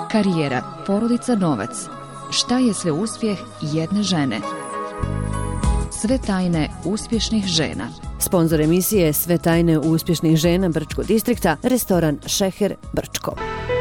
Karijera, porodica, novac. Šta je sve uspjeh jedne žene? Sve tajne uspješnih žena. Sponzor emisije je Sve tajne uspješnih žena Brčko distrikta, restoran Šeher Brčko.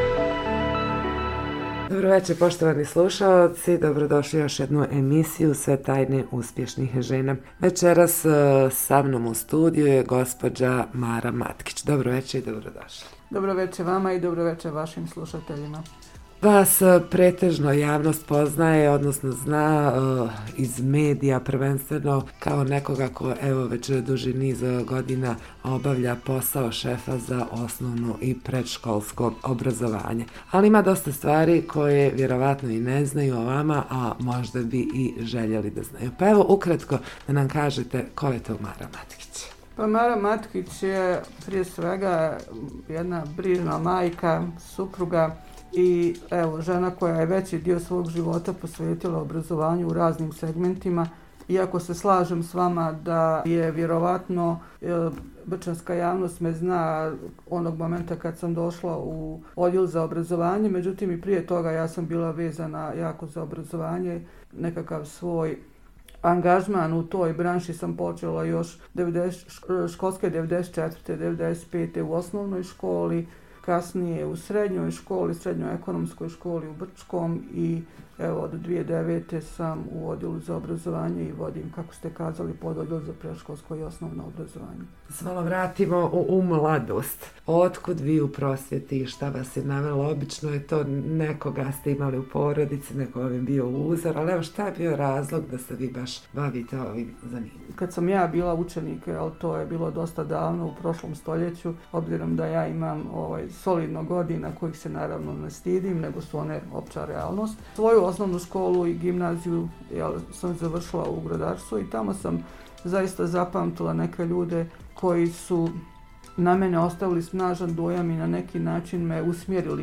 Dobro večer, poštovani slušalci, dobrodošli još jednu emisiju Sve tajne uspješnih žena. Večeras sa mnom u studiju je gospođa Mara Matkić. Dobro večer i dobrodošli. Dobro večer vama i dobro večer vašim slušateljima. Vas pretežno javnost poznaje, odnosno zna iz medija prvenstveno kao nekoga ko evo već duži niz godina obavlja posao šefa za osnovno i predškolsko obrazovanje. Ali ima dosta stvari koje vjerovatno i ne znaju o vama, a možda bi i željeli da znaju. Pa evo ukratko da nam kažete ko je to Mara Matkić. Pa Mara Matkić je prije svega jedna brižna majka, supruga i evo žena koja je veći dio svog života posvetila obrazovanju u raznim segmentima. Iako se slažem s vama da je vjerovatno brčanska javnost me zna onog momenta kad sam došla u odjel za obrazovanje, međutim i prije toga ja sam bila vezana jako za obrazovanje, nekakav svoj angažman u toj branši sam počela još školske 94. 95. u osnovnoj školi, kasnije u srednjoj školi, srednjoekonomskoj školi u Brčkom i evo od 2009. sam u odjelu za obrazovanje i vodim, kako ste kazali, pododjel za predškolsko i osnovno obrazovanje. Se malo vratimo u mladost. Otkud vi u prosvjeti i šta vas je navelo? Obično je to nekoga ste imali u porodici, neko vam je bio uzor, ali evo šta je bio razlog da se vi baš bavite ovim zanimanjem? Kad sam ja bila učenik, ali to je bilo dosta davno u prošlom stoljeću, obzirom da ja imam solidno godina kojih se naravno ne stidim, nego su one opća realnost. Svoju osnovnu školu i gimnaziju sam završila u Grodarstvu i tamo sam zaista zapamtila neke ljude koji su na mene ostavili snažan dojam i na neki način me usmjerili.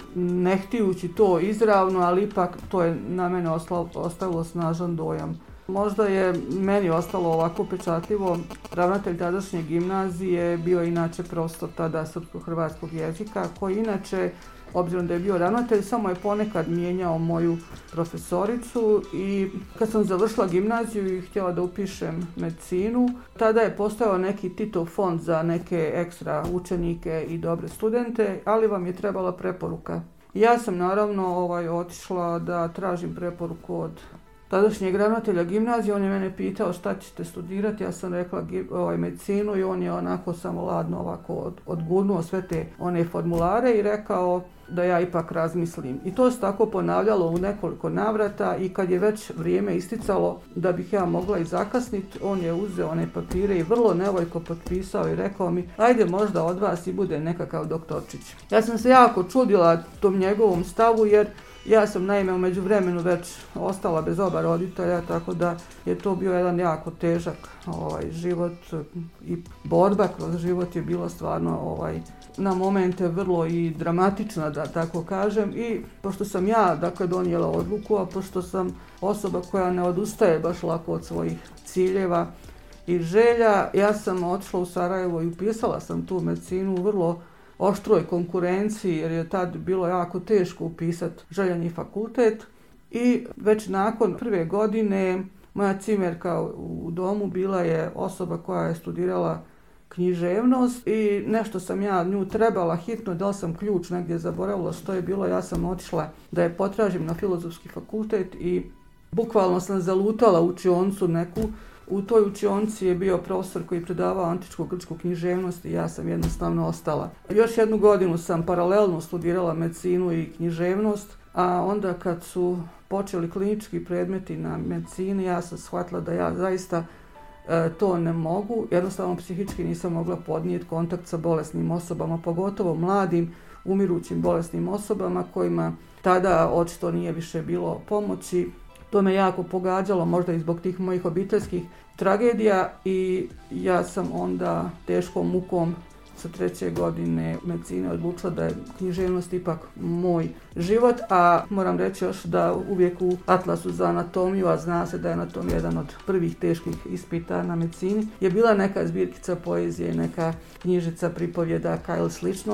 Ne htijući to izravno, ali ipak to je na mene ostavilo snažan dojam. Možda je meni ostalo ovako pečatljivo. Ravnatelj tadašnje gimnazije bio inače profesor tada srpsko-hrvatskog jezika, koji inače, obzirom da je bio ravnatelj, samo je ponekad mijenjao moju profesoricu i kad sam završila gimnaziju i htjela da upišem medicinu, tada je postojao neki Titov fond za neke ekstra učenike i dobre studente, ali vam je trebala preporuka. Ja sam naravno otišla da tražim preporuku od tadašnjeg ravnatelja gimnazije. On je mene pitao šta ćete studirati, ja sam rekla medicinu i on je onako samo ladno ovako odgurnuo sve te one formulare i rekao da ja ipak razmislim. I to se tako ponavljalo u nekoliko navrata i kad je već vrijeme isticalo da bih ja mogla i zakasniti, on je uzeo one papire i vrlo nevoljko potpisao i rekao mi ajde možda od vas i bude nekakav doktorčić. Ja sam se jako čudila tom njegovom stavu jer ja sam naime u međuvremenu već ostala bez oba roditelja, tako da je to bio jedan jako težak život i borba kroz život je bila stvarno na momente vrlo i dramatična, da tako kažem. I pošto sam ja donijela odluku, a pošto sam osoba koja ne odustaje baš lako od svojih ciljeva i želja, ja sam otišla u Sarajevo i upisala sam tu medicinu u vrlo oštroj konkurenciji jer je tad bilo jako teško upisati željeni fakultet i već nakon prve godine moja cimerka u domu bila je osoba koja je studirala književnost i nešto sam ja nju trebala hitno, da li sam ključ negdje zaboravila što je bilo, ja sam otišla da je potražim na filozofski fakultet i bukvalno sam zalutala učionicu neku. U toj učionici je bio profesor koji predavao antičku grčku književnost i ja sam jednostavno ostala. Još jednu godinu sam paralelno studirala medicinu i književnost, a onda kad su počeli klinički predmeti na medicini, ja sam shvatila da ja zaista to ne mogu. Jednostavno psihički nisam mogla podnijeti kontakt sa bolesnim osobama, pogotovo mladim, umirućim bolesnim osobama kojima tada očito nije više bilo pomoći. To me jako pogađalo, možda i zbog tih mojih obiteljskih tragedija i ja sam onda teškom mukom sa 3. godine medicine odlučila da je književnost ipak moj život, a moram reći još da uvijek u atlasu za anatomiju, a zna se da je anatomija jedan od prvih teških ispita na medicini, je bila neka zbirkica poezije, neka knjižica pripovjedaka ili slično,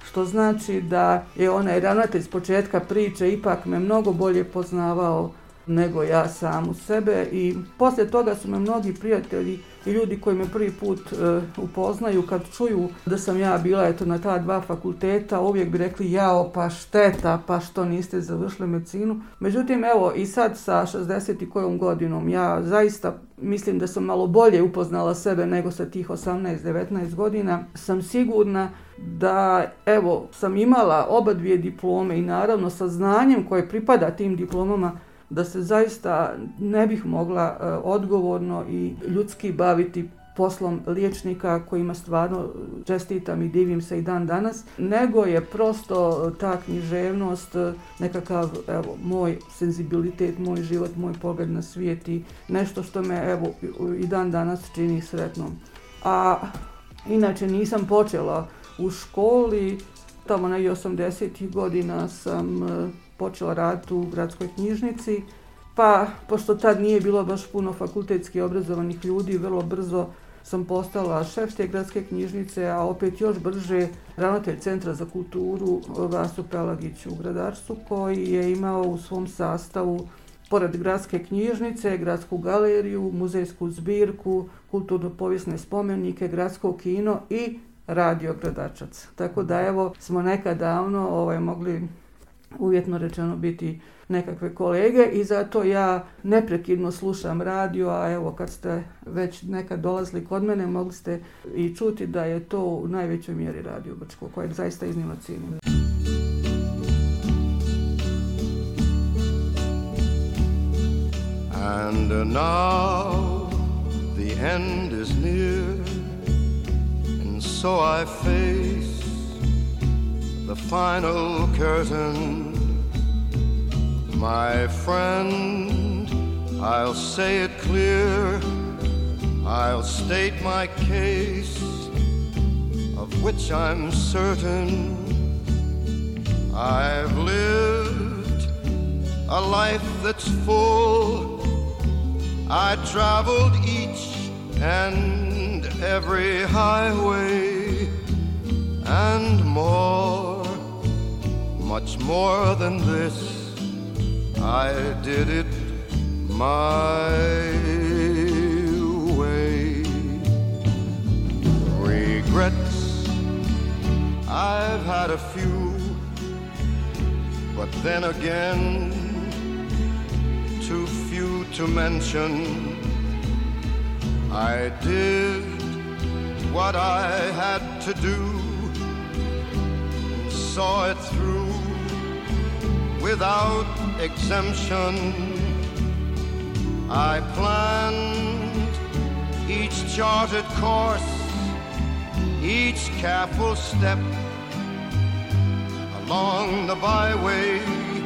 što znači da je onaj ravnatelj s početka priče ipak me mnogo bolje poznavao nego ja sam u sebe i poslije toga su me mnogi prijatelji i ljudi koji me prvi put upoznaju kad čuju da sam ja bila na ta 2 fakulteta, uvijek bi rekli jao pa šteta, pa što niste završili medicinu. Međutim, evo i sad sa 60 i kojom godinom ja zaista mislim da sam malo bolje upoznala sebe nego sa tih 18-19 godina. Sam sigurna da evo sam imala oba dvije diplome i naravno sa znanjem koje pripada tim diplomama da se zaista ne bih mogla odgovorno i ljudski baviti poslom liječnika kojima stvarno čestitam i divim se i dan danas, nego je prosto ta književnost nekakav moj senzibilitet, moj život, moj pogled na svijet i nešto što me i dan danas čini sretnom. A inače nisam počela u školi, tamo negdje 80-ih godina sam počela raditi u gradskoj knjižnici, pa pošto tad nije bilo baš puno fakultetski obrazovanih ljudi, vrlo brzo sam postala šef te gradske knjižnice, a opet još brže ravnatelj Centra za kulturu Vaso Pelagić u Gradarcu, koji je imao u svom sastavu pored gradske knjižnice, gradsku galeriju, muzejsku zbirku, kulturno-povijesne spomenike, gradsko kino i radio Gradačac. Tako da evo smo nekad davno mogli uvjetno rečeno biti nekakve kolege i zato ja neprekidno slušam radio, a evo kad ste već nekad dolazili kod mene mogli ste i čuti da je to u najvećoj mjeri Radio Brčko, kojeg zaista iznimno cijenim. And now the end is near, and so I face the final curtain. My friend, I'll say it clear, I'll state my case, of which I'm certain. I've lived a life that's full, I traveled each and every highway, and more, much more than this, I did it my way. Regrets, I've had a few, but then again, too few to mention. I did what I had to do, saw it through without exemption. I planned each charted course, each careful step along the byway,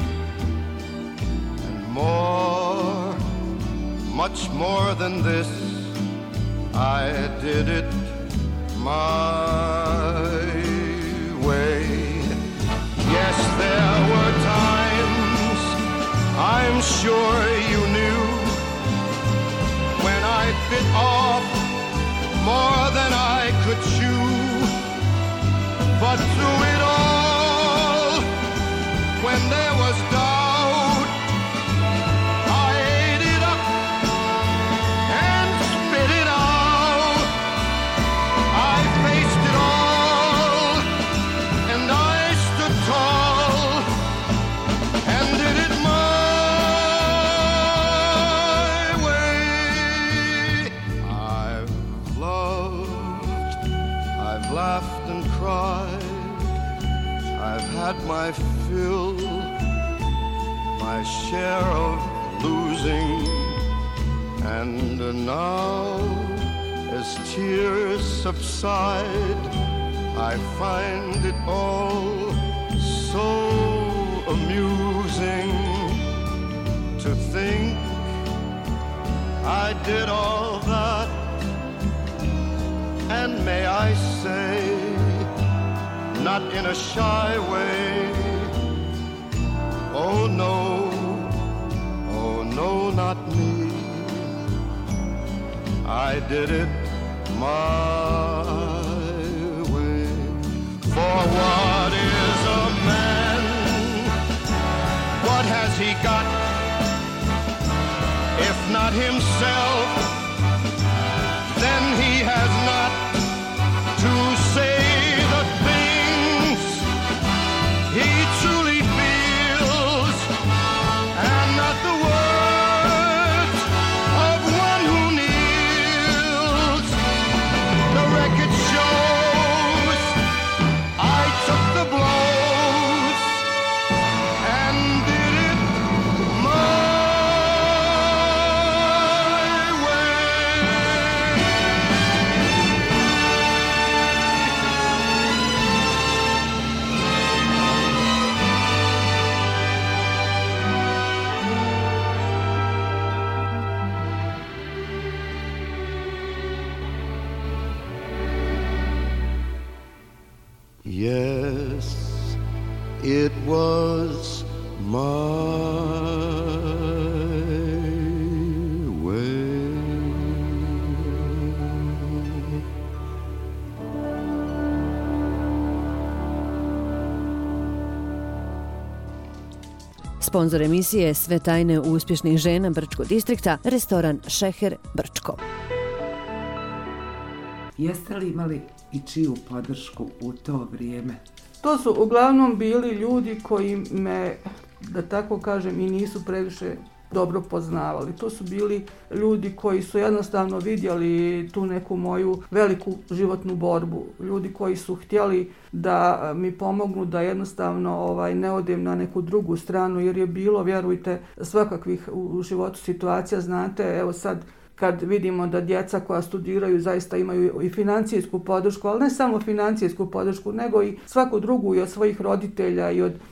and more, much more than this, I did it my way. Yes, there were times, I'm sure you knew, when I bit off more than I could chew. But through it all, when there was doubt, I ate it up and spit it out. I faced it all, and I stood tall and did it my way. I've loved, I've laughed and cried, I've had my fill, my share of losing, and now as tears subside, I find it all so amusing to think I did all that, and may I say, not in a shy way, oh no, not me, I did it my way. For what has he got? If not himself, then he has not to say the things he truly feels, and not the words of one who kneels. The record shows I took the blows and did it my Yes, it was my way. Sponzor emisije Sve tajne uspješnih žena Brčko distrikta, restoran Šeher Brčko. Jeste li imali i čiju podršku u to vrijeme? To su uglavnom bili ljudi koji me, da tako kažem, i nisu previše dobro poznavali. To su bili ljudi koji su jednostavno vidjeli tu neku moju veliku životnu borbu. Ljudi koji su htjeli da mi pomognu da jednostavno ne odem na neku drugu stranu, jer je bilo, vjerujte, svakakvih u životu situacija. Znate, evo sad kad vidimo da djeca koja studiraju zaista imaju i financijsku podršku, ali ne samo financijsku podršku, nego i svaku drugu, i od svojih roditelja i od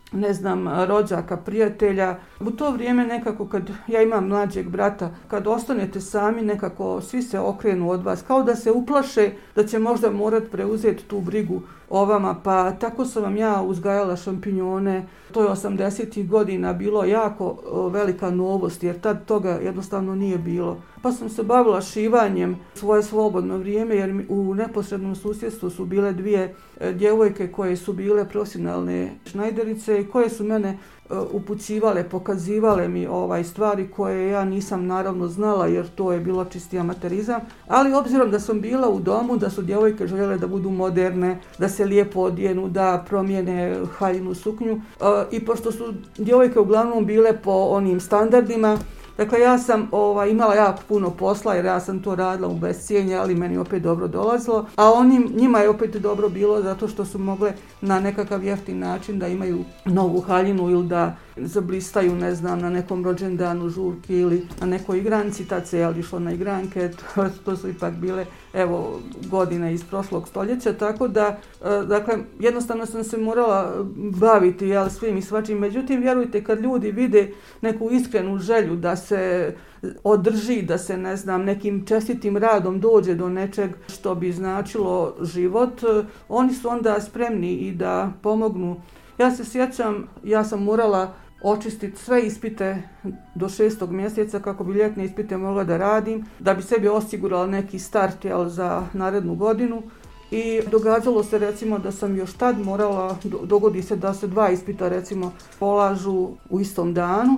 rođaka, prijatelja. U to vrijeme nekako, kad ja imam mlađeg brata, kad ostanete sami, nekako svi se okrenu od vas, kao da se uplaše da će možda morati preuzeti tu brigu o vama, pa tako sam vam ja uzgajala šampinjone. To je 80-ih godina bilo jako velika novost, jer tad toga jednostavno nije bilo. Pa sam se bavila šivanjem svoje slobodno vrijeme, jer u neposrednom susjedstvu su bile dvije djevojke koje su bile profesionalne šnajderice i koje su mene upućivale, pokazivale mi stvari koje ja nisam naravno znala, jer to je bilo čisti amaterizam. Ali obzirom da sam bila u domu, da su djevojke željele da budu moderne, da se lijepo odjenu, da promijene haljinu suknju, i pošto su djevojke uglavnom bile po onim standardima, dakle, ja sam imala jako puno posla, jer ja sam to radila u bescijenje, ali meni opet dobro dolazilo. A njima je opet dobro bilo zato što su mogle na nekakav jeftin način da imaju novu haljinu ili da zablistaju, na nekom rođendanu, žurki ili na nekoj igranci. Tad se išlo na igranke, to su ipak bile godine iz prošlog stoljeća, tako da, dakle, jednostavno sam se morala baviti svim i svačim. Međutim, vjerujte, kad ljudi vide neku iskrenu želju da se održi, da se, nekim čestitim radom dođe do nečeg što bi značilo život, oni su onda spremni i da pomognu. Ja se sjećam, ja sam morala očistiti sve ispite do 6. mjeseca kako bi ljetne ispite mogla da radim, da bi sebi osigurala neki start za narednu godinu. I događalo se recimo da sam još tad morala, dogodi se da se 2 ispita recimo polažu u istom danu,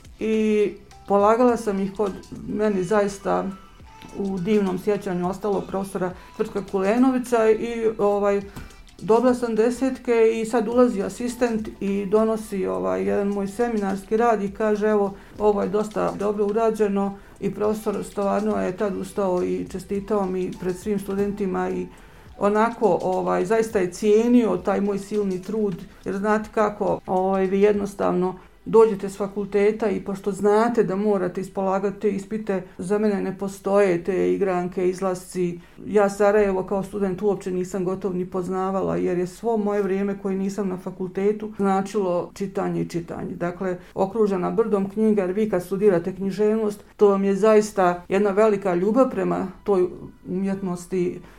i polagala sam ih kod meni zaista u divnom sjećanju ostalo profesora Tvrtka Kulenovića, i dobila sam 10 i sad ulazi asistent i donosi jedan moj seminarski rad i kaže, evo, ovo je dosta dobro urađeno, i profesor stvarno je tad ustao i čestitao mi pred svim studentima i onako zaista je cijenio taj moj silni trud, jer znate kako vi jednostavno dođete s fakulteta i pošto znate da morate ispolagati te ispite, za mene ne postoje te igranke, izlasci. Ja Sarajevo kao student uopće nisam gotovo ni poznavala, jer je svo moje vrijeme koje nisam na fakultetu značilo čitanje i čitanje. Dakle, okružena brdom knjiga, jer vi kad studirate književnost, to vam je zaista jedna velika ljubav prema toj umjetnosti.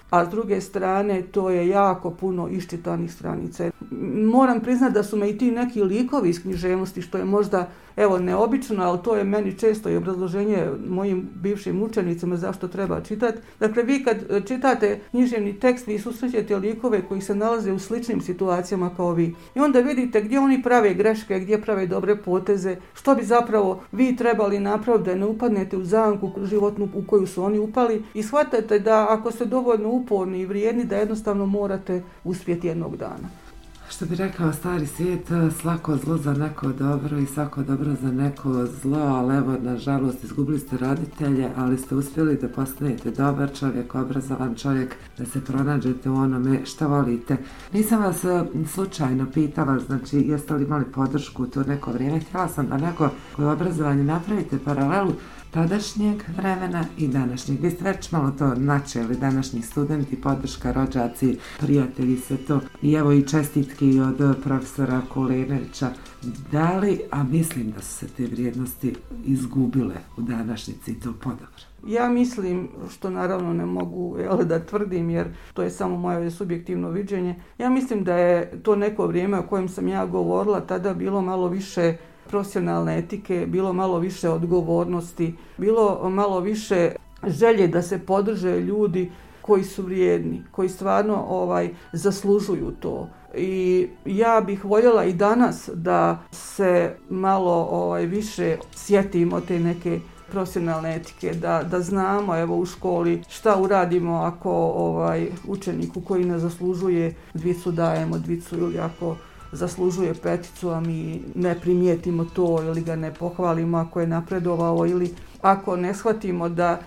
a s druge strane to je jako puno iščitanih stranica. Moram priznati da su me i ti neki likovi iz književnosti, što je možda neobično, ali to je meni često i obrazloženje mojim bivšim učenicima zašto treba čitati. Dakle, vi kad čitate književni tekst, vi susrećete likove koji se nalaze u sličnim situacijama kao vi. I onda vidite gdje oni prave greške, gdje prave dobre poteze, što bi zapravo vi trebali napraviti da ne upadnete u zamku životnu u koju su oni upali i shvatate da ako ste dovoljno uporni i vrijedni, da jednostavno morate uspjeti jednog dana. Što bi rekao stari svijet, svako zlo za neko dobro i svako dobro za neko zlo, ali evo, nažalost, izgubili ste roditelje, ali ste uspjeli da postanete dobar čovjek, obrazovan čovjek, da se pronađete u onome što volite. Nisam vas slučajno pitala, znači, jeste li imali podršku u to neko vrijeme? Htjela sam da neko koje obrazovanje napravite paralelu tadašnjeg vremena i današnjeg. Vi ste već malo to načeli, današnji studenti, podrška, rođaci, prijatelji, sve to. I evo i čestitki od profesora Kulenovića. Da li, a mislim da su se te vrijednosti izgubile u današnjici, to podobro? Ja mislim, što naravno ne mogu da tvrdim jer to je samo moje subjektivno viđenje, ja mislim da je to neko vrijeme o kojem sam ja govorila tada bilo malo više profesionalne etike, bilo malo više odgovornosti, bilo malo više želje da se podrže ljudi koji su vrijedni, koji stvarno zaslužuju to. I ja bih voljela i danas da se malo više sjetimo te neke profesionalne etike, da znamo evo u školi šta uradimo ako učeniku koji ne zaslužuje dvicu dajemo dvicu ili ako zaslužuje peticu, a mi ne primijetimo to ili ga ne pohvalimo ako je napredovao ili ako ne shvatimo da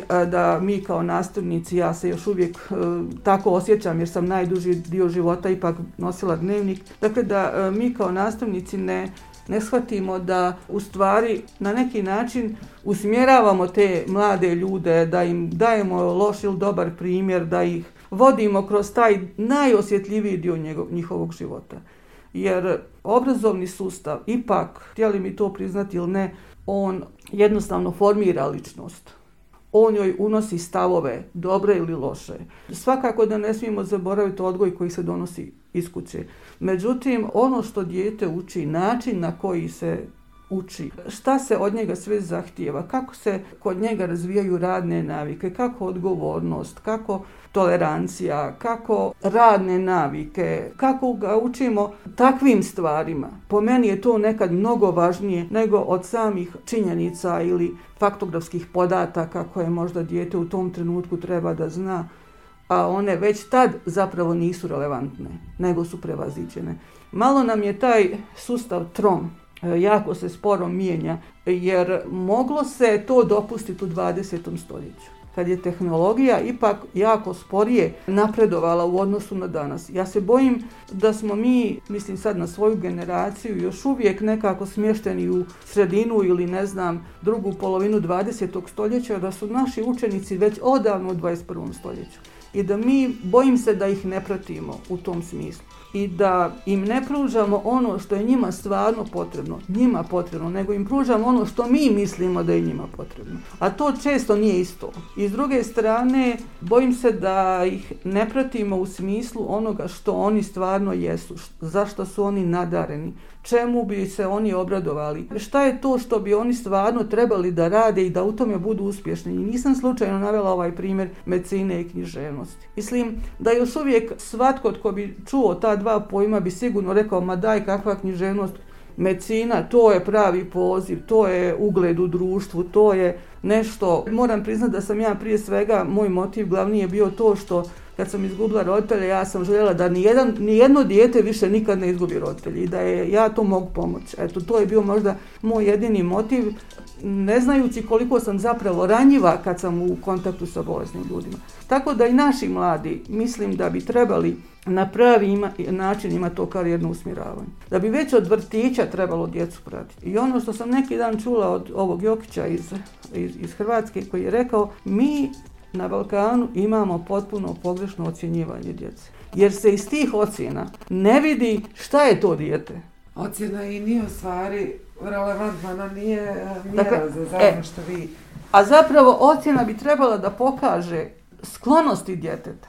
mi kao nastavnici, ja se još uvijek tako osjećam jer sam najduži dio života ipak nosila dnevnik, dakle da mi kao nastavnici ne shvatimo da u stvari na neki način usmjeravamo te mlade ljude, da im dajemo loš ili dobar primjer, da ih vodimo kroz taj najosjetljiviji dio njihovog života. Jer obrazovni sustav, ipak, htjeli mi to priznati ili ne, on jednostavno formira ličnost. On joj unosi stavove, dobre ili loše. Svakako da ne smijemo zaboraviti odgoj koji se donosi iz kuće. Međutim, ono što dijete uči, način na koji se uči, šta se od njega sve zahtijeva, kako se kod njega razvijaju radne navike, kako odgovornost, kako tolerancija, kako radne navike, kako ga učimo takvim stvarima. Po meni je to nekad mnogo važnije nego od samih činjenica ili faktografskih podataka koje možda dijete u tom trenutku treba da zna, a one već tad zapravo nisu relevantne, nego su prevaziđene. Malo nam je taj sustav trom, jako se sporo mijenja, jer moglo se to dopustiti u 20. stoljeću, kad je tehnologija ipak jako sporije napredovala u odnosu na danas. Ja se bojim da smo mi, mislim sad na svoju generaciju, još uvijek nekako smješteni u sredinu ili drugu polovinu 20. stoljeća, da su naši učenici već odavno u 21. stoljeću. I da mi, bojim se da ih ne pratimo u tom smislu. I da im ne pružamo ono što je njima stvarno potrebno, nego im pružamo ono što mi mislimo da je njima potrebno. A to često nije isto. I s druge strane, bojim se da ih ne pratimo u smislu onoga što oni stvarno jesu, zašto su oni nadareni, čemu bi se oni obradovali, šta je to što bi oni stvarno trebali da rade i da u tome budu uspješni. I nisam slučajno navela ovaj primjer medicine i književnosti. Mislim da još uvijek svatko tko bi čuo ta dva pojma bi sigurno rekao, ma daj, kakva književnost, medicina, to je pravi poziv, to je ugled u društvu, to je nešto. Moram priznati da sam ja prije svega, moj motiv glavni je bio to što kad sam izgubila roditelja, ja sam željela da nijedno dijete više nikad ne izgubi roditelja i da ja to mogu pomoći. Eto, to je bio možda moj jedini motiv, ne znajući koliko sam zapravo ranjiva kad sam u kontaktu sa bolesnim ljudima. Tako da i naši mladi, mislim da bi trebali na pravi način imati to karijerno usmjeravanje. Da bi već od vrtića trebalo djecu pratiti. I ono što sam neki dan čula od ovog Jokića iz Hrvatske koji je rekao, mi na Balkanu imamo potpuno pogrešno ocjenjivanje djece. Jer se iz tih ocjena ne vidi šta je to dijete. Ocjena i nije u stvari relevantna, ona nije mjera za zajedno što vi... A zapravo ocjena bi trebala da pokaže sklonosti djeteta.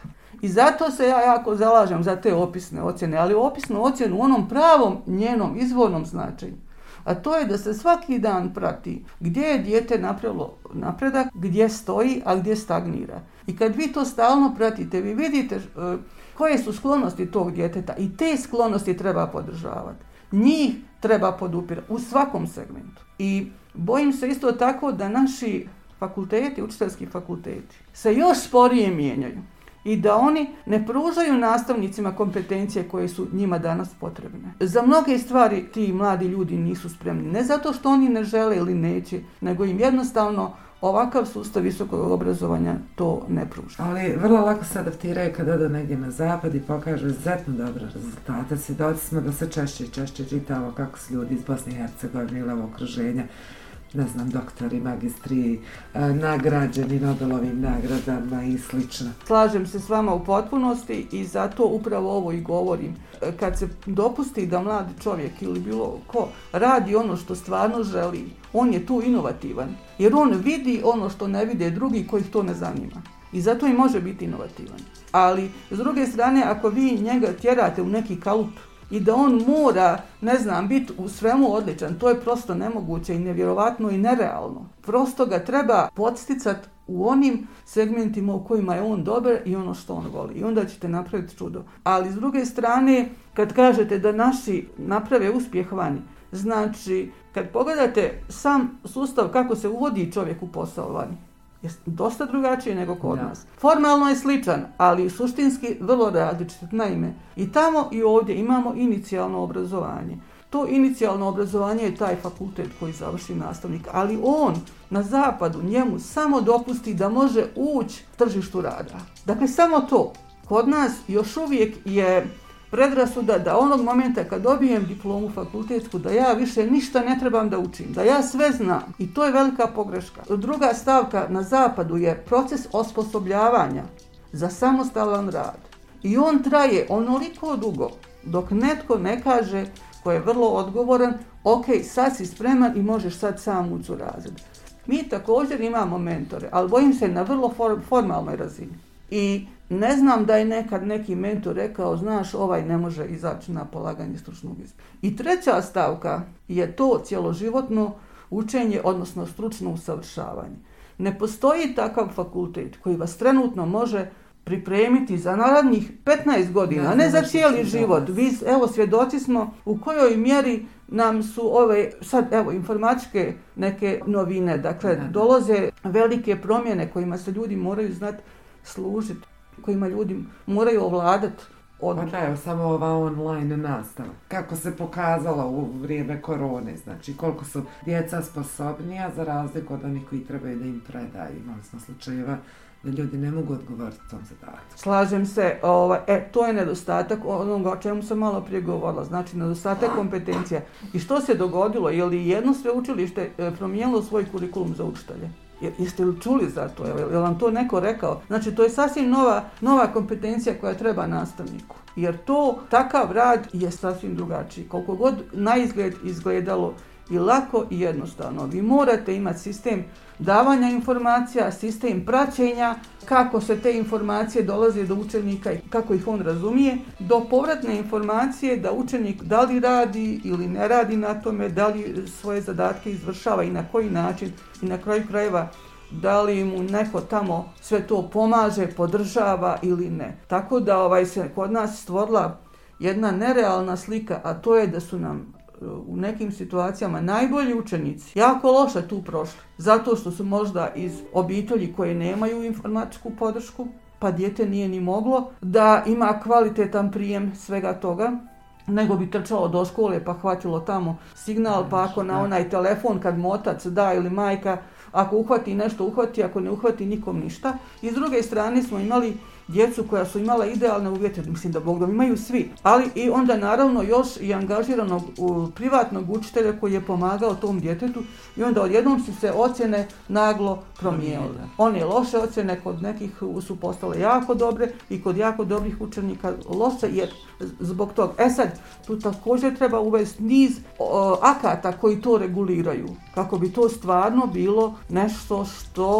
I zato se ja jako zalažem za te opisne ocjene, ali opisnu ocjenu u onom pravom njenom izvornom značenju. A to je da se svaki dan prati gdje je dijete napravilo napredak, gdje stoji, a gdje stagnira. I kad vi to stalno pratite, vi vidite koje su sklonosti tog djeteta i te sklonosti treba podržavati. Njih treba podupirati u svakom segmentu. I bojim se isto tako da naši fakulteti, učiteljski fakulteti, se još sporije mijenjaju i da oni ne pružaju nastavnicima kompetencije koje su njima danas potrebne. Za mnoge stvari ti mladi ljudi nisu spremni. Ne zato što oni ne žele ili neće, nego im jednostavno ovakav sustav visokog obrazovanja to ne pruža. Ali vrlo lako se adaptiraju kada odu negdje na zapad i pokažu izuzetno dobre rezultate. Svjedoci smo da se češće i češće čitamo kako su ljudi iz Bosne i Hercegovine ili ovog okruženja, ne znam, doktori, magistri, nagrađeni Nobelovim nagradama i slično. Slažem se s vama u potpunosti i zato upravo ovo i govorim. Kad se dopusti da mladi čovjek ili bilo ko radi ono što stvarno želi, on je tu inovativan. Jer on vidi ono što ne vide drugi kojih to ne zanima. I zato i može biti inovativan. Ali, s druge strane, ako vi njega tjerate u neki kalup, i da on mora, ne znam, biti u svemu odličan, to je prosto nemoguće i nevjerovatno i nerealno. Prosto ga treba podsticati u onim segmentima u kojima je on dobar i ono što on voli. I onda ćete napraviti čudo. Ali s druge strane, kad kažete da naši naprave uspjeh vani, znači, kad pogledate sam sustav kako se uvodi čovjek u posao vani, je dosta drugačije nego kod nas. Formalno je sličan, ali suštinski vrlo različit. Naime, i tamo i ovdje imamo inicijalno obrazovanje. To inicijalno obrazovanje je taj fakultet koji završi nastavnik, ali on na zapadu njemu samo dopusti da može ući tržištu rada. Dakle, samo to. Kod nas još uvijek je predrasuda da onog momenta kad dobijem diplomu fakultetsku, da ja više ništa ne trebam da učim, da ja sve znam. I to je velika pogreška. Druga stavka na zapadu je proces osposobljavanja za samostalan rad. I on traje onoliko dugo dok netko ne kaže, ko je vrlo odgovoran, ok, sad si spreman i možeš sad sam ući u razred. Mi također imamo mentore, ali bojim se na vrlo formalnoj razini. I ne znam da je nekad neki mentor rekao, znaš, ovaj ne može izaći na polaganje stručnog ispita. I treća stavka je to cjeloživotno učenje, odnosno stručno usavršavanje. Ne postoji takav fakultet koji vas trenutno može pripremiti za narednih 15 godina, ne za cijeli život. Vi, evo, svjedoci smo u kojoj mjeri nam su ove, sad, evo, informatičke neke novine, dakle, dolaze velike promjene kojima se ljudi moraju znati služiti, kojima ljudi moraju ovladati. Pa da, evo, samo ova online nastava. Kako se pokazalo u vrijeme korone, znači koliko su djeca sposobnija za razliku od onih koji trebaju da im predaju. Imali smo slučajeva da ljudi ne mogu odgovoriti tom zadatku. Slažem se, to je nedostatak onoga o čemu sam malo prije govorila, znači nedostatak kompetencija. I što se dogodilo? Je li jedno sveučilište promijenilo svoj kurikulum za učitelje? Jeste li čuli za to? Je vam to neko rekao? Znači, to je sasvim nova kompetencija koja treba nastavniku. Jer to, takav rad je sasvim drugačiji. Koliko god na izgled izgledalo i lako i jednostavno. Vi morate imati sistem davanja informacija, sistem praćenja, kako se te informacije dolaze do učenika i kako ih on razumije, do povratne informacije da učenik da li radi ili ne radi na tome, da li svoje zadatke izvršava i na koji način i na kraju krajeva da li mu neko tamo sve to pomaže, podržava ili ne. Tako da se kod nas stvorila jedna nerealna slika, a to je da su nam u nekim situacijama najbolji učenici jako loše tu prošli. Zato što su možda iz obitelji koje nemaju informatičku podršku, pa dijete nije ni moglo da ima kvalitetan prijem svega toga, nego bi trčalo do škole pa hvatilo tamo signal, pa ako na onaj telefon kad mu otac da ili majka, ako uhvati nešto uhvati, ako ne uhvati nikom ništa. I s druge strane smo imali djecu koja su imala idealne uvjete, mislim da Bog da imaju svi, ali i onda naravno još i angažiranog privatnog učitelja koji je pomagao tom djetetu i onda odjednom su se ocjene naglo promijenile. One loše ocjene kod nekih su postale jako dobre i kod jako dobrih učenika loše, jer zbog toga. Sad, tu također treba uvesti niz akata koji to reguliraju, kako bi to stvarno bilo nešto što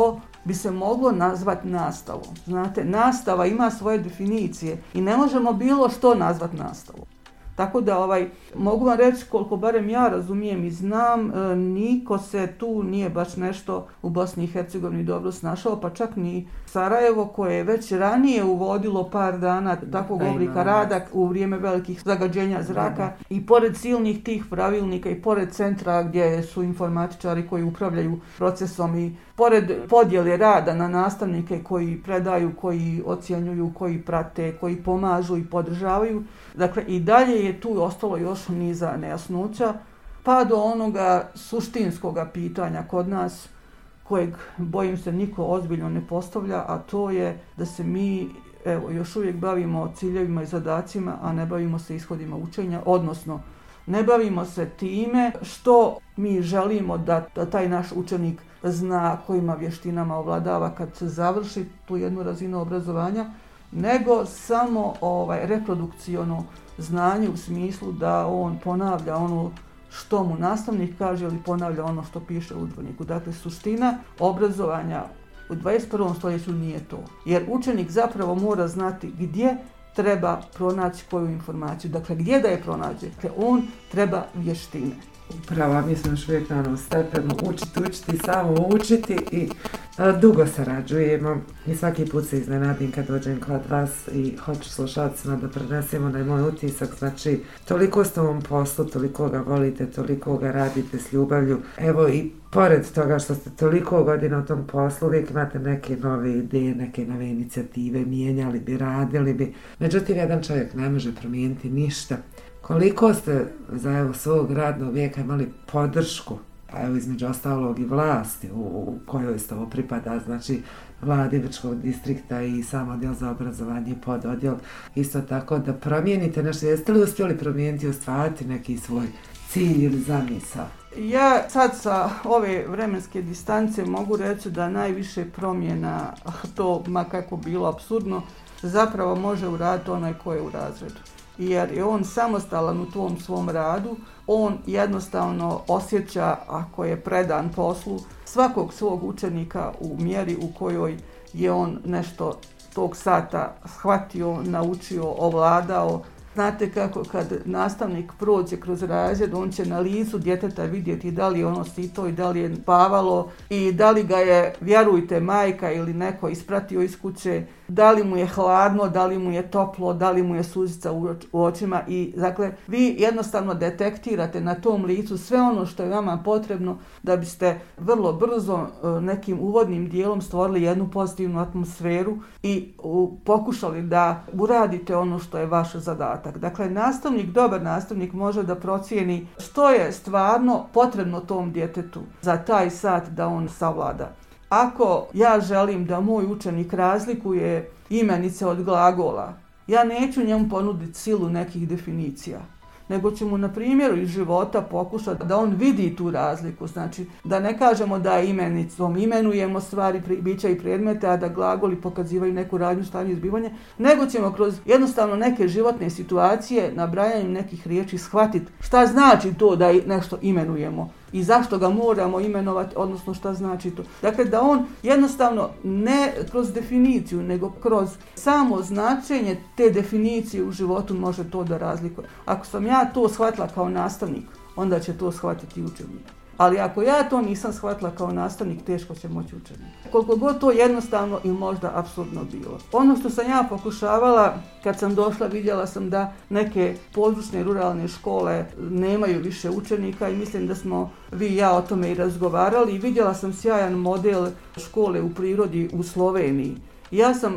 bi se moglo nazvati nastavom. Znate, nastava ima svoje definicije i ne možemo bilo što nazvati nastavom. Tako da mogu vam reći, koliko barem ja razumijem i znam, niko se tu nije baš nešto u Bosni i Hercegovini dobro snašao, pa čak ni Sarajevo koje je već ranije uvodilo par dana takvog oblika rada u vrijeme velikih zagađenja zraka i pored silnih tih pravilnika i pored centra gdje su informatičari koji upravljaju procesom i pored podjele rada na nastavnike koji predaju, koji ocjenjuju, koji prate, koji pomažu i podržavaju. Dakle, i dalje je tu ostalo još niza nejasnoća, pa do onoga suštinskoga pitanja kod nas, kojeg, bojim se, niko ozbiljno ne postavlja, a to je da se mi još uvijek bavimo ciljevima i zadacima, a ne bavimo se ishodima učenja, odnosno ne bavimo se time što mi želimo da taj naš učenik zna, kojima vještinama ovladava kad se završi tu jednu razinu obrazovanja, nego samo reprodukciono znanje u smislu da on ponavlja ono što mu nastavnik kaže ili ponavlja ono što piše u udžbeniku. Dakle, suština obrazovanja u 21. stoljeću nije to. Jer učenik zapravo mora znati gdje treba pronaći koju informaciju. Dakle, gdje da je pronađe? Dakle, on treba vještine. Upravo, mi smo još uvijek na onom stepenu učiti, samo učiti i dugo sarađujemo i svaki put se iznenadim kad dođem kod vas i hoću slušalcima da prenesemo na moj utisak. Znači, toliko ste u ovom poslu, toliko ga volite, toliko ga radite s ljubavlju. Evo i pored toga što ste toliko godina u tom poslu, uvijek imate neke nove ideje, neke nove inicijative, mijenjali bi, radili bi. Međutim, jedan čovjek ne može promijeniti ništa. Koliko ste za svog radnog vijeka imali podršku, pa evo između ostalog i vlasti u kojoj ste ovo pripada, znači vladi Brčkog distrikta i sam odjel za obrazovanje i pododjel, isto tako da promijenite nešto. Jeste li uspjeli promijeniti i ostvariti neki svoj cilj ili zamisao? Ja sad sa ove vremenske distance mogu reći da najviše promjena, to ma kako bilo apsurdno, zapravo može uraditi onaj ko je u razredu. Jer je on samostalan u tom svom radu, on jednostavno osjeća, ako je predan poslu, svakog svog učenika u mjeri u kojoj je on nešto tog sata shvatio, naučio, ovladao. Znate kako kad nastavnik prođe kroz razred, on će na licu djeteta vidjeti da li je ono sito i da li je spavalo i da li ga je, vjerujte, majka ili neko ispratio iz kuće, da li mu je hladno, da li mu je toplo, da li mu je suzica u očima i dakle vi jednostavno detektirate na tom licu sve ono što je vama potrebno da biste vrlo brzo nekim uvodnim dijelom stvorili jednu pozitivnu atmosferu i pokušali da uradite ono što je vaš zadatak. Dakle, nastavnik, dobar nastavnik može da procijeni što je stvarno potrebno tom djetetu za taj sat da on savlada. Ako ja želim da moj učenik razlikuje imenice od glagola, ja neću njemu ponuditi silu nekih definicija, nego ću mu na primjeru iz života pokušati da on vidi tu razliku. Znači, da ne kažemo da imenicom imenujemo stvari, bića i predmete, a da glagoli pokazivaju neku radnju, stanje, izbivanje, nego ćemo kroz jednostavno neke životne situacije, nabrajanjem nekih riječi, shvatiti šta znači to da nešto imenujemo i zašto ga moramo imenovati, odnosno šta znači to. Dakle, da on jednostavno ne kroz definiciju, nego kroz samo značenje te definicije u životu može to da razlikuje. Ako sam ja to shvatila kao nastavnik, onda će to shvatiti učenik. Ali ako ja to nisam shvatila kao nastavnik, teško će moći učenik. Koliko god to jednostavno i možda apsurdno bilo. Ono što sam ja pokušavala, kad sam došla, vidjela sam da neke područne ruralne škole nemaju više učenika i mislim da smo vi i ja o tome i razgovarali. I vidjela sam sjajan model škole u prirodi u Sloveniji. Ja sam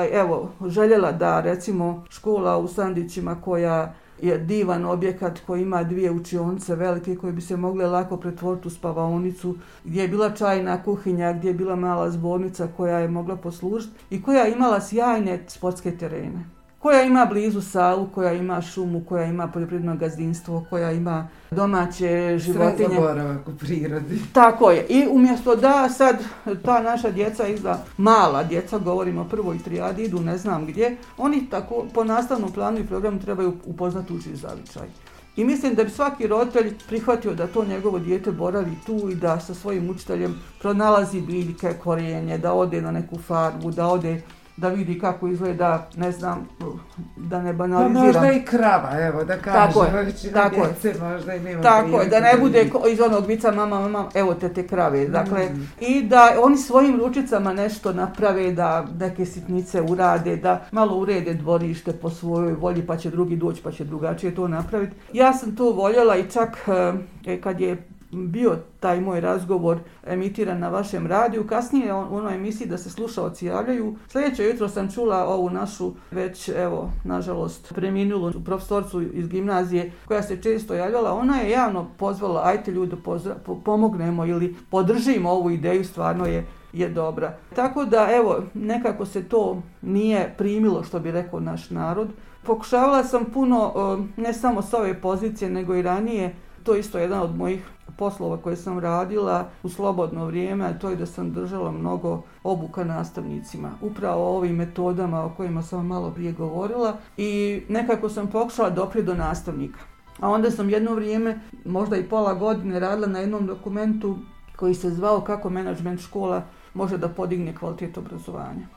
željela da recimo škola u Sandićima koja je divan objekat koji ima 2 učionice velike koje bi se mogle lako pretvoriti u spavaonicu, gdje je bila čajna kuhinja, gdje je bila mala zbornica koja je mogla poslužiti i koja je imala sjajne sportske terene. Koja ima blizu salu, koja ima šumu, koja ima poljoprivredno gazdinstvo, koja ima domaće životinje. Sve za boravak u prirodi. Tako je. I umjesto da sad ta naša djeca, mala djeca, govorimo o prvoj trijadi, idu ne znam gdje, oni tako po nastavnom planu i programu trebaju upoznati tuđi zavičaj. I mislim da bi svaki roditelj prihvatio da to njegovo dijete boravi tu i da sa svojim učiteljem pronalazi biljke, korijenje, da ode na neku farmu, da ode da vidi kako izgleda, ne znam, da ne banaliziram. Pa možda i krava, evo, da kažem. Tako je. Možda i nema tako je, da ne bude iz onog vica mama, evo te krave. Dakle, i da oni svojim ručicama nešto naprave, da neke sitnice urade, da malo urede dvorište po svojoj volji, pa će drugi doći, pa će drugačije to napraviti. Ja sam to voljela i čak kad je bio taj moj razgovor emitiran na vašem radiju, kasnije u onoj emisiji da se slušaoci javljaju. Sljedeće jutro sam čula ovu našu već, evo, nažalost, preminulu profesorcu iz gimnazije koja se često javljala. Ona je javno pozvala, ajte ljudi, pomognemo ili podržimo ovu ideju, stvarno je dobra. Tako da, evo, nekako se to nije primilo, što bi rekao naš narod. Pokušavala sam puno, ne samo s ove pozicije, nego i ranije. To je isto jedan od mojih poslova koje sam radila u slobodno vrijeme, a to je da sam držala mnogo obuka nastavnicima. Upravo o ovim metodama o kojima sam malo prije govorila i nekako sam pokušala doprijeti do nastavnika. A onda sam jedno vrijeme, možda i pola godine, radila na jednom dokumentu koji se zvao Kako menadžment škola može da podigne kvalitet obrazovanja.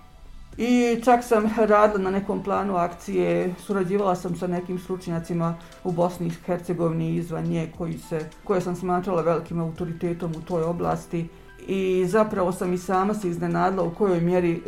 I čak sam radila na nekom planu akcije, surađivala sam sa nekim stručnjacima u Bosni i Hercegovini izvan nje koje sam smatrala velikim autoritetom u toj oblasti i zapravo sam i sama se iznenadila u kojoj mjeri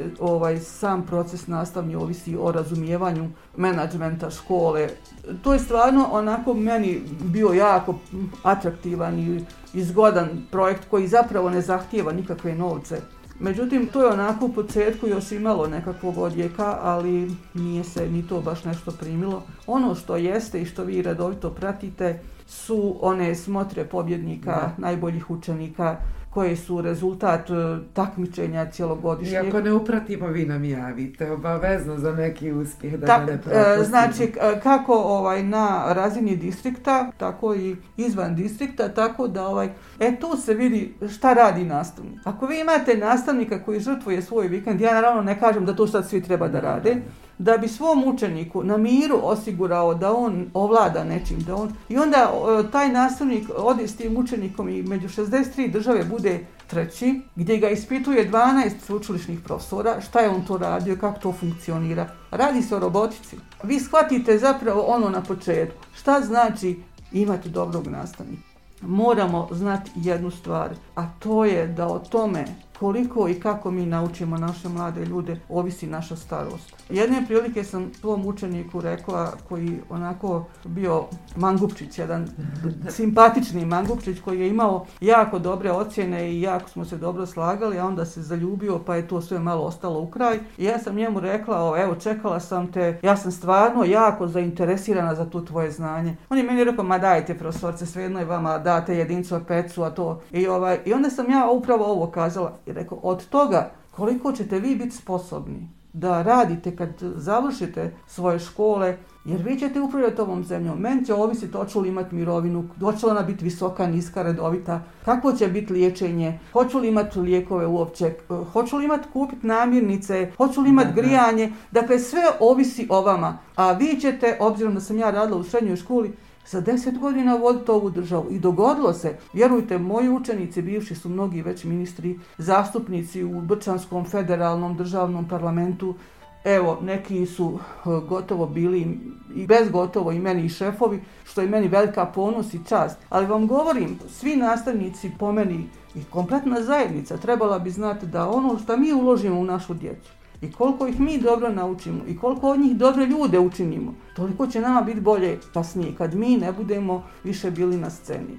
sam proces nastavni ovisi o razumijevanju menadžmenta škole. To je stvarno onako meni bio jako atraktivan i zgodan projekt koji zapravo ne zahtijeva nikakve novce. Međutim, to je onako u početku još imalo nekakvog odjeka, ali nije se ni to baš nešto primilo. Ono što jeste i što vi redovito pratite su one smotre pobjednika, najboljih učenika, koje su rezultat takmičenja cjelogodišnjeg. Iako ne upratimo, vi nam javite obavezno za neki uspjeh da ga ne propustimo. Znači, kako na razini distrikta, tako i izvan distrikta, tako da tu se vidi šta radi nastavnik. Ako vi imate nastavnika koji žrtvuje svoj vikend, ja naravno ne kažem da to sad svi treba da rade, da bi svom učeniku na miru osigurao da on ovlada nečim, i onda taj nastavnik ode s tim učenikom i među 63 države bude treći, gdje ga ispituje 12 sveučilišnih profesora, šta je on to radio, kako to funkcionira. Radi se o robotici. Vi shvatite zapravo ono na početku. Šta znači imati dobrog nastavnika? Moramo znati jednu stvar, a to je da o tome koliko i kako mi naučimo naše mlade ljude ovisi naša starost. Jedne prilike sam svom učeniku rekla, koji onako bio mangupčić, jedan simpatični mangupčić koji je imao jako dobre ocjene i jako smo se dobro slagali, a onda se zaljubio pa je to sve malo ostalo u kraj. I ja sam njemu rekla, evo čekala sam te, ja sam stvarno jako zainteresirana za tu tvoje znanje. On je meni rekao, ma dajte profesorce, svejedno je vama, date jedincu pecu, a to. I onda sam ja upravo ovo kazala. I rekao, od toga koliko ćete vi biti sposobni da radite kad završite svoje škole, jer vi ćete upravljati ovom zemljom. Meni će ovisiti hoću li imati mirovinu, hoće li ona biti visoka, niska, redovita, kakvo će biti liječenje, hoću li imati lijekove uopće, hoću li imati kupiti namirnice, hoću li imati grijanje. Dakle, sve ovisi o vama. A vi ćete, obzirom da sam ja radila u srednjoj školi, za 10 godina voditi ovu državu. I dogodilo se. Vjerujte, moji učenici bivši su mnogi već ministri, zastupnici u Brčanskom federalnom državnom parlamentu. Evo, neki su gotovo bili i bez gotovo i meni i šefovi, što je meni velika ponos i čast. Ali vam govorim, svi nastavnici po meni i kompletna zajednica trebala bi znati da ono što mi uložimo u našu djecu i koliko ih mi dobro naučimo i koliko od njih dobre ljude učinimo, toliko će nama biti bolje kasnije kad mi ne budemo više bili na sceni.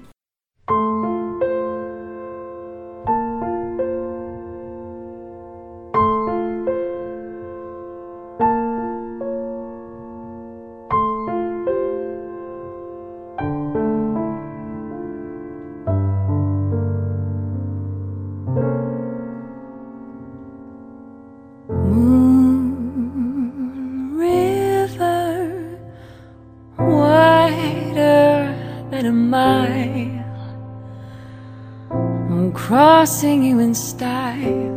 Crossing you in style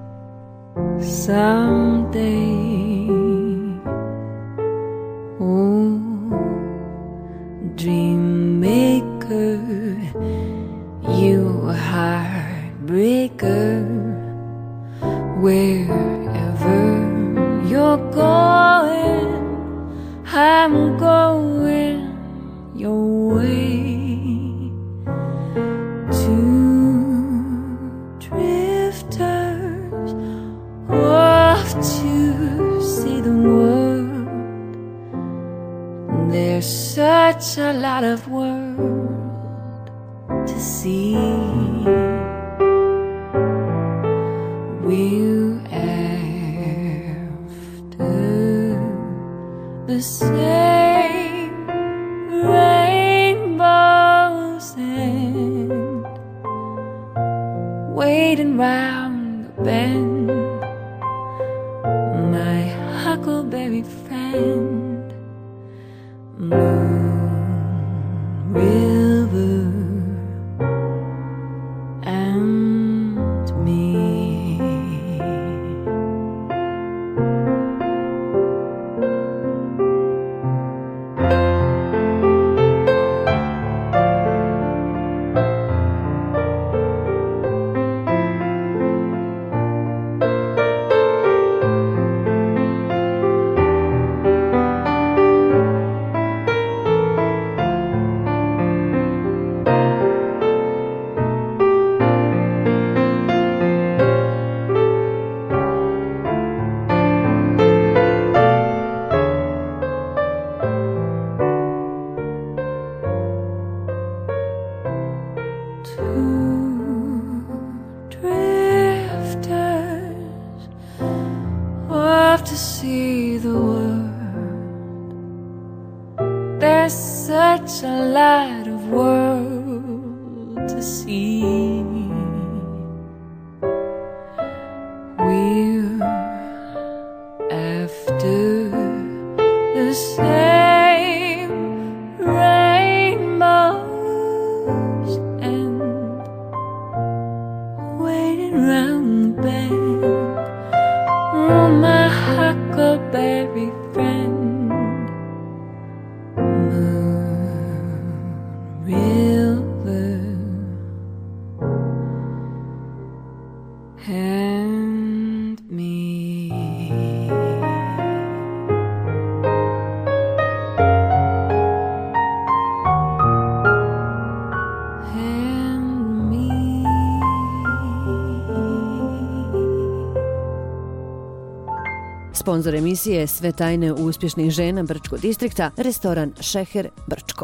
someday. Oh, dream you heartbreaker. Wherever you're going, I'm going your way. Two drifters off to see the world. There's such a lot of world to see. We're after the same rainbows and waiting round the bend. My huckleberry friend, Moon River and me. To see the world, there's such a lot of world to see. We're after the same rainbows and waiting round the bend. Oh, my huckleberry friend, Moon River and me. Sponzor emisije Sve tajne uspješnih žena Brčkog distrikta, restoran Šeher Brčko.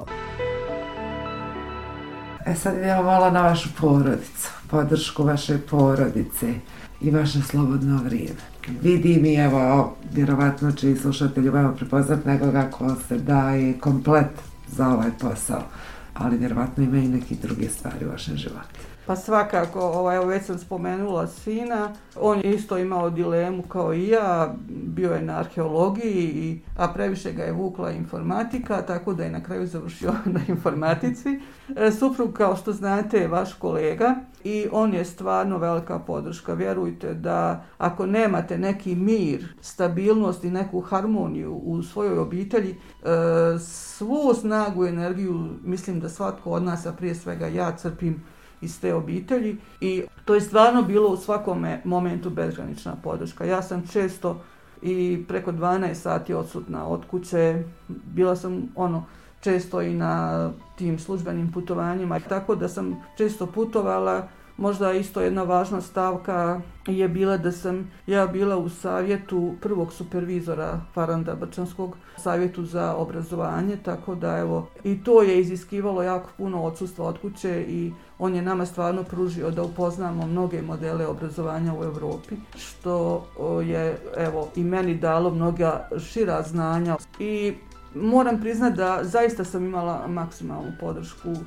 Sad idemo malo na vašu porodicu, podršku vaše porodice i vaše slobodno vrijeme. Vidim i evo, vjerovatno će i slušatelji vama prepoznat nekoga ko se daje komplet za ovaj posao, ali vjerovatno ima i neki druge stvari u vašem životu. Pa svakako, evo već sam spomenula sina, on je isto imao dilemu kao i ja, bio je na arheologiji, a previše ga je vukla informatika, tako da je na kraju završio na informatici. Suprug, kao što znate, je vaš kolega i on je stvarno velika podrška. Vjerujte da ako nemate neki mir, stabilnost i neku harmoniju u svojoj obitelji, svu snagu i energiju mislim da svatko od nas, a prije svega ja, crpim iz te obitelji i to je stvarno bilo u svakom momentu bezgranična podrška. Ja sam često i preko 12 sati odsutna od kuće, bila sam često i na tim službenim putovanjima, tako da sam često putovala. Možda isto jedna važna stavka je bila da sam ja bila u savjetu prvog supervizora Faranda Brčanskog, savjetu za obrazovanje, tako da evo i to je iziskivalo jako puno odsustva od kuće i on je nama stvarno pružio da upoznamo mnoge modele obrazovanja u Europi, što je evo i meni dalo mnoga šira znanja i moram priznati da zaista sam imala maksimalnu podršku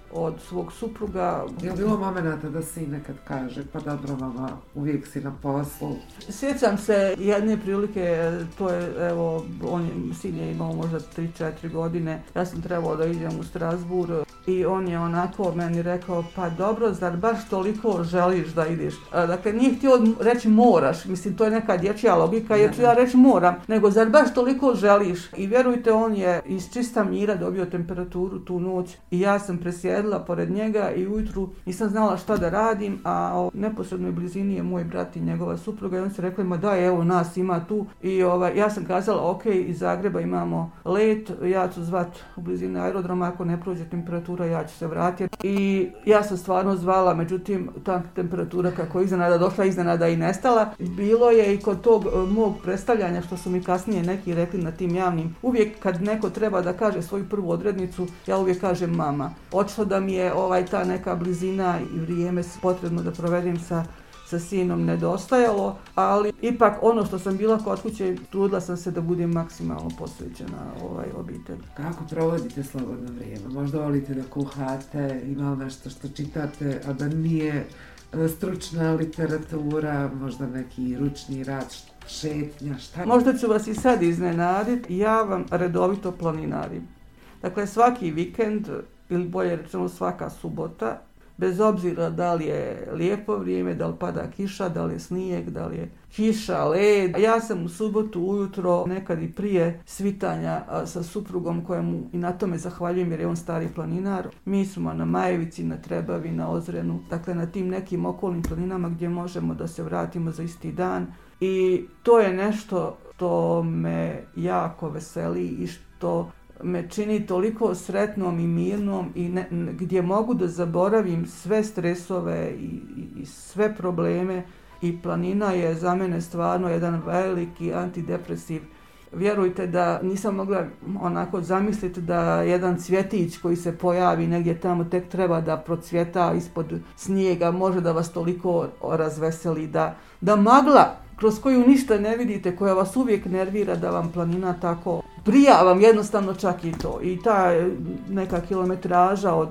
od svog supruga. Je li bilo momenata da sin nekad kaže, pa dobro mama, uvijek si na poslu? Sjećam se jedne prilike, to je, evo, sin je imao možda 3-4 godine, ja sam trebao da idem u Strasbourg i on je onako meni rekao, pa dobro, zar baš toliko želiš da ideš? Dakle, nije htio reći moraš, mislim, to je neka dječja logika, jer ću ja reći moram, nego zar baš toliko želiš? I vjerujte, on je iz čista mira dobio temperaturu tu noć i ja sam presjedila pored njega i ujutru nisam znala šta da radim, a u neposrednoj blizini je moj brat i njegova supruga i oni su rekli, ma daj, evo nas ima tu. I ja sam kazala, ok, iz Zagreba imamo let, ja ću zvat u blizini aerodroma, ako ne prođe temperatura ja ću se vratiti. I ja sam stvarno zvala, međutim ta temperatura kako iznenada došla, iznenada i nestala. Bilo je i kod tog mog predstavljanja, što su mi kasnije neki rekli na tim javnim, uvijek kad neko treba da kaže svoju prvu odrednicu, ja uvijek kažem mama. Očito da mi je ta neka blizina i vrijeme potrebno da provedem sa sinom nedostajalo, ali ipak ono što sam bila kod kuće, trudila sam se da budem maksimalno posvećena obitelji. Kako provodite slobodno vrijeme? Možda volite da kuhate, ima nešto što čitate, a da nije stručna literatura, možda neki ručni rad, šetnja, šta? Možda ću vas i sad iznenaditi, ja vam redovito planinarim. Dakle, svaki vikend, ili bolje rečeno svaka subota, bez obzira da li je lijepo vrijeme, da li pada kiša, da li je snijeg, da li je kiša, led. Ja sam u subotu ujutro, nekad i prije svitanja sa suprugom kojemu i na tome zahvaljujem jer je on stari planinar. Mi smo na Majevici, na Trebavi, na Ozrenu, dakle na tim nekim okolnim planinama gdje možemo da se vratimo za isti dan. I to je nešto što me jako veseli i što me čini toliko sretnom i mirnom i gdje mogu da zaboravim sve stresove i sve probleme i planina je za mene stvarno jedan veliki antidepresiv. Vjerujte da nisam mogla onako zamisliti da jedan cvjetić koji se pojavi negdje tamo tek treba da procvjeta ispod snijega može da vas toliko razveseli, da magla kroz koju ništa ne vidite, koja vas uvijek nervira, da vam planina tako prija vam jednostavno čak i to. I ta neka kilometraža od,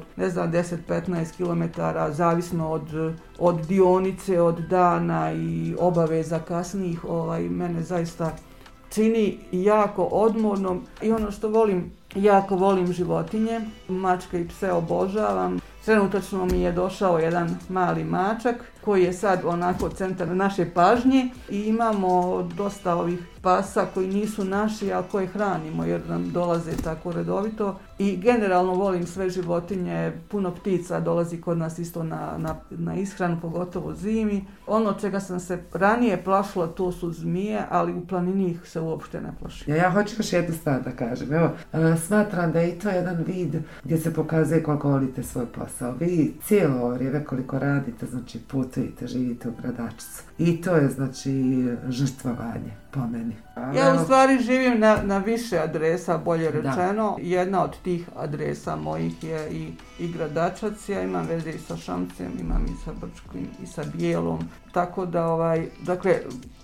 10-15 kilometara, zavisno od dionice, od dana i obaveza kasnijih, mene zaista čini jako odmornom. I ono što volim, jako volim životinje, mačke i pse obožavam. Trenutačno mi je došao jedan mali mačak koji je sad onako centar naše pažnje i imamo dosta ovih pasa koji nisu naši, a koje hranimo jer nam dolaze tako redovito. I generalno volim sve životinje, puno ptica dolazi kod nas isto na ishranu, pogotovo zimi. Ono čega sam se ranije plašila to su zmije, ali u planini ih se uopšte ne plašim. Ja hoću još jednu stvar da kažem. Evo, smatram da je i to jedan vid gdje se pokazuje koliko volite svoj posao. Vi cijelo vrijeme koliko radite, znači putujete, živite u Gradačcu. I to je znači žrtvovanje po meni. Ja u stvari živim na više adresa, bolje rečeno. Da. Jedna od tih adresa mojih je i Gradačac, ja imam veze i sa Šamcem, imam i sa Brčkim i sa Bijelom. Tako da, dakle,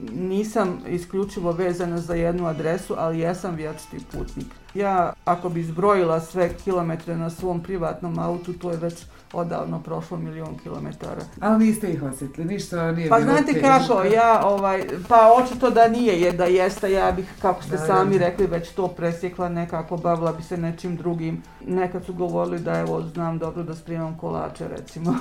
nisam isključivo vezana za jednu adresu, ali jesam vječiti putnik. Ja, ako bi zbrojila sve kilometre na svom privatnom autu, to je već odavno prošlo 1.000.000 kilometara. Ali niste ih osjetili, ništa nije pa bilo znate teško. Kako, pa očito da nije, jer da jeste, ja bih, kako ste sami rekli, već to presjekla nekako, bavila bi se nečim drugim. Nekad su govorili da evo, znam dobro da spremam kolače, recimo.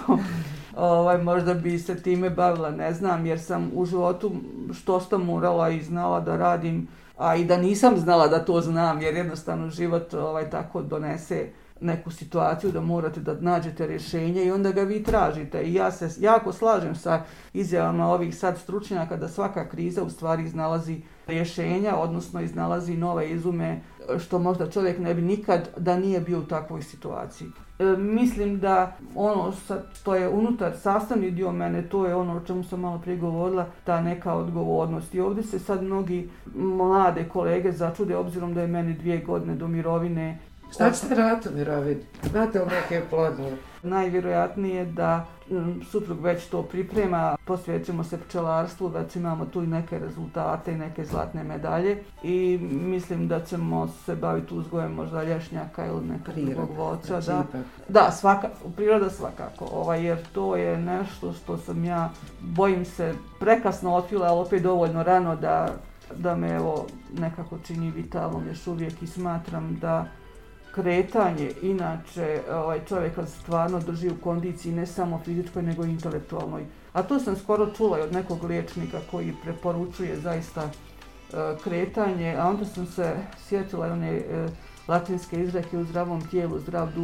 Možda bi se time bavila, ne znam, jer sam u životu što morala i znala da radim, a i da nisam znala da to znam, jer jednostavno život tako donese neku situaciju da morate da nađete rješenje i onda ga vi tražite. I ja se jako slažem sa izjavama ovih sad stručnjaka da svaka kriza u stvari iznalazi rješenja, odnosno iznalazi nove izume što možda čovjek ne bi nikad da nije bio u takvoj situaciji. Mislim da ono što je unutar sastavni dio mene, to je ono o čemu sam malo prije govorila, ta neka odgovornost. I ovdje se sad mnogi mlade kolege začude, obzirom da je meni 2 godine do mirovine, Šta ćete raditi u mirovini? Imate li neke planove? Najvjerojatnije da suprug već to priprema, posvećujemo se pčelarstvu, već imamo tu i neke rezultate i neke zlatne medalje i mislim da ćemo se baviti uzgojem možda lješnjaka ili nekog drugog voća. Da, priroda svakako, jer to je nešto što sam ja, bojim se, prekasno otkrila, ali opet dovoljno rano da me evo nekako čini vitalnom još uvijek i smatram da kretanje, inače čovjeka stvarno drži u kondiciji ne samo fizičkoj nego i intelektualnoj. A to sam skoro čula i od nekog liječnika koji preporučuje zaista kretanje, a onda sam se sjetila one latinske izreke u zdravom tijelu, zdrav duh.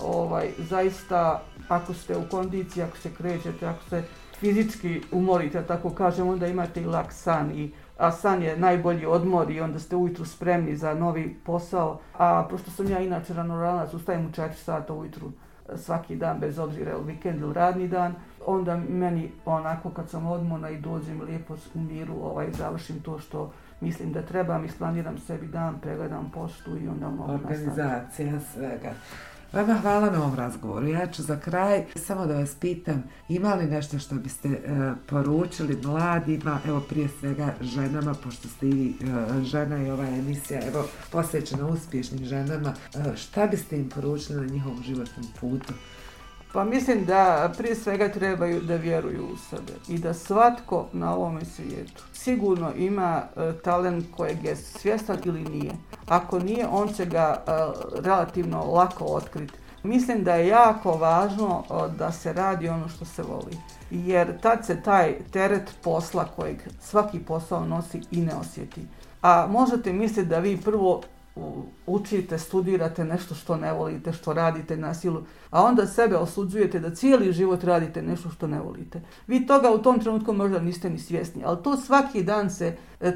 Zaista, ako ste u kondiciji, ako se krećete, ako se fizički umorite, tako kažem, onda imate i lak san a san je najbolji odmor i onda ste ujutru spremni za novi posao. A pošto sam ja inače ranoranac, ustajem u 4 sata ujutru svaki dan, bez obzira ili vikend ili radni dan, onda meni onako kad sam odmorna i dođem lijepo u miru, završim to što mislim da trebam, isplaniram sebi dan, pregledam poštu i onda mogu nastaviti. Organizacija svega. Vama hvala na ovom razgovoru. Ja ću za kraj samo da vas pitam, ima li nešto što biste poručili mladima, evo prije svega ženama, pošto ste i žena i ova emisija posvećena uspješnim ženama, šta biste im poručili na njihovom životnom putu? Pa mislim da prije svega trebaju da vjeruju u sebe i da svatko na ovome svijetu sigurno ima talent kojeg je svjestan ili nije. Ako nije, on će ga relativno lako otkriti. Mislim da je jako važno da se radi ono što se voli, jer tad se taj teret posla kojeg svaki posao nosi i ne osjeti. A možete misliti da vi prvo učite, studirate nešto što ne volite, što radite na silu, a onda sebe osuđujete da cijeli život radite nešto što ne volite. Vi toga u tom trenutku možda niste ni svjesni, ali to svaki dan se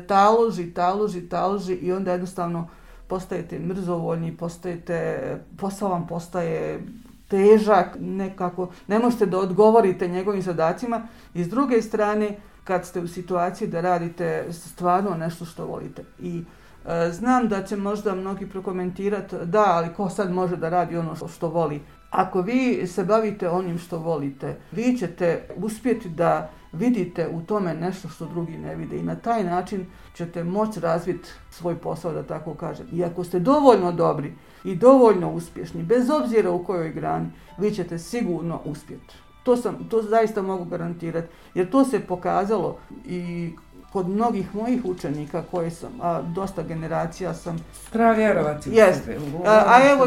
taloži i onda jednostavno postajete mrzovoljni, posao vam postaje težak, nekako ne možete da odgovorite njegovim zadacima i s druge strane kad ste u situaciji da radite stvarno nešto što volite. I znam da će možda mnogi prokomentirati, da, ali ko sad može da radi ono što voli. Ako vi se bavite onim što volite, vi ćete uspjeti da vidite u tome nešto što drugi ne vide i na taj način ćete moći razviti svoj posao, da tako kažem. I ako ste dovoljno dobri i dovoljno uspješni, bez obzira u kojoj grani, vi ćete sigurno uspjeti. To zaista mogu garantirati, jer to se pokazalo i kod mnogih mojih učenika koji sam, a dosta generacija sam... Treba vjerovati u sebe. A evo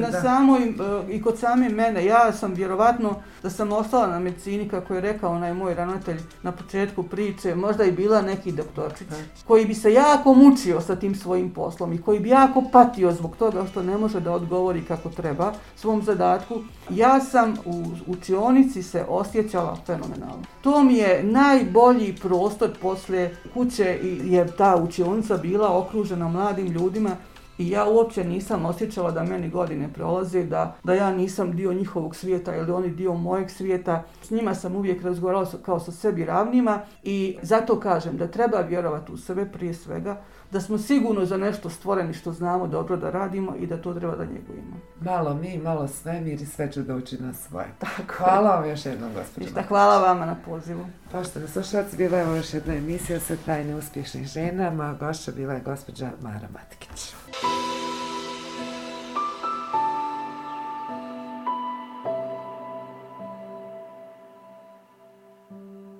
i kod same mene, ja sam vjerovatno da sam ostala na medicini, kako je rekao onaj moj ravnatelj na početku priče, možda i bila neki doktorčić, koji bi se jako mučio sa tim svojim poslom i koji bi jako patio zbog toga što ne može da odgovori kako treba svom zadatku. Ja sam u učionici se osjećala fenomenalno. To mi je najbolji prostor poslije kuće je ta učionica bila okružena mladim ljudima i ja uopće nisam osjećala da meni godine prolaze, da ja nisam dio njihovog svijeta ili oni dio mojeg svijeta. S njima sam uvijek razgovarala kao sa sebi ravnima i zato kažem da treba vjerovati u sebe prije svega, da smo sigurno za nešto stvoreni što znamo dobro da radimo i da to treba da njegujemo. Malo mi, malo svemir i sve će doći na svoje. Tako. Hvala vam još jednom, gospođo. Hvala vama na pozivu. Poštovani slušalci, bila je još jedna emisija Sve tajne uspješnih žena, moja gošća bila je gospođa Mara Matikić.